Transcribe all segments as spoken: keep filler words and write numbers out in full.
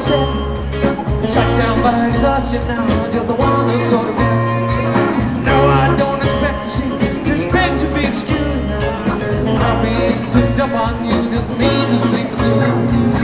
set, shut down by exhaustion now, just the one to go to bed. No, I don't expect to see, just beg to be excused now. I'll be to dump on you, didn't mean to sing the blues.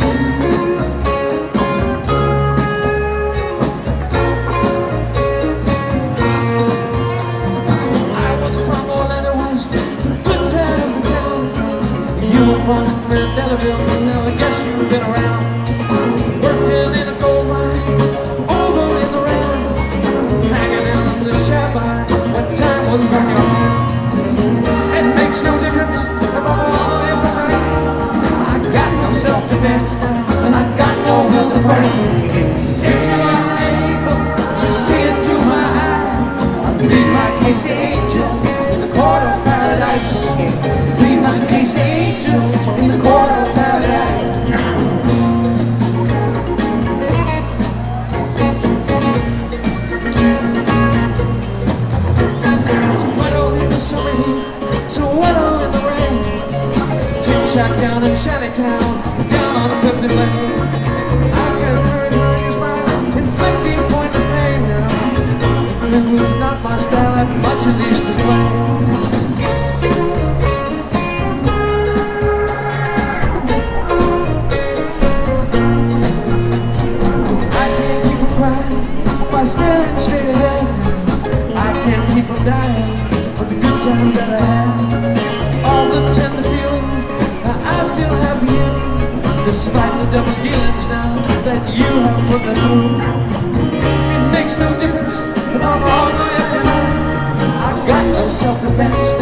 From Delaware, now I guess you've been around, working in a gold mine, over in the round, hanging in the Shabbat when time was on your hand. It makes no difference if I'm all the way from right. I got no self-defense now, and I got no will to fight. If you are able to see it through my eyes, I'll plead my case to angels in the court of paradise. Plead my case to angels in the court of paradise. So widow in the summer heat, so widow in the rain, tin shack down in Shantytown, down on Clifton Lane. I've got a very long smile, inflicting pointless pain now. And it was not my style, that much at least is plain. By staring straight ahead, I can't keep from dying with the good time that I had. All the tender feelings I still have for you, despite the double dealings now that you have put me through. It makes no difference if I'm wrong or if you're right. I got no self-defense.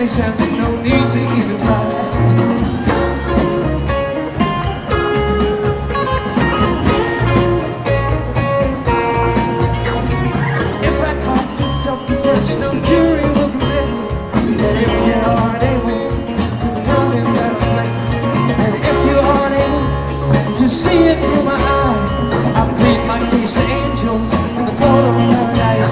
any sense, no need to even try. If I come to self-defense, no jury will convict. And if you aren't able to the world in that play, and if you aren't able to see it through my eyes, I plead my case to angels in the court of paradise.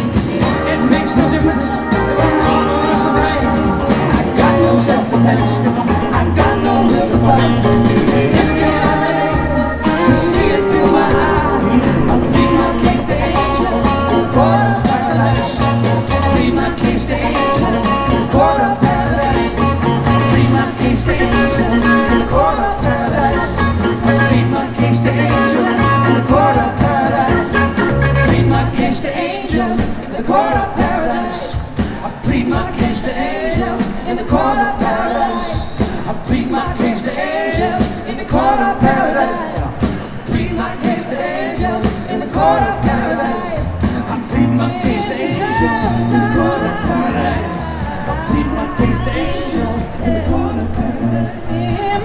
It makes no difference if I'm wrong or if I'm right. I got no self-defense, no, I got no will to fight. If you aren't able to see it through my eyes, I plead my case to angels in the court of paradise. I plead my case to angels in the court of paradise. I plead my case to angels in the court of paradise. I plead my case to angels in the court of paradise. I plead my case to angels in the court of paradise. I plead my case to angels in the court of paradise. I plead my case to angels in the court of paradise. I plead my case to angels in the court of paradise. I plead my case to angels in the court of paradise. I plead my case to angels in the court of paradise. In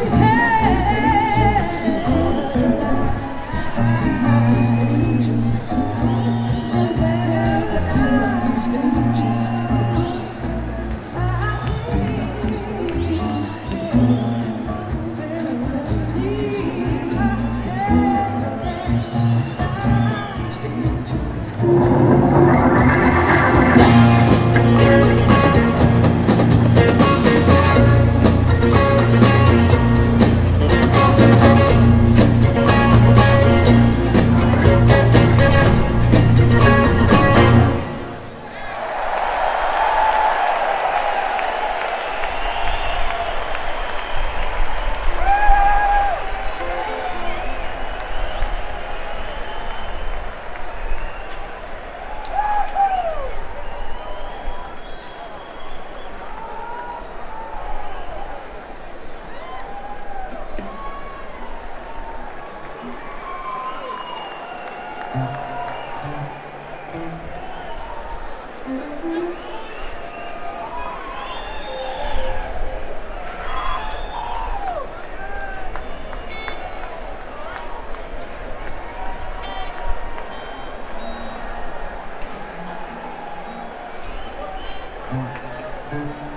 Thank you.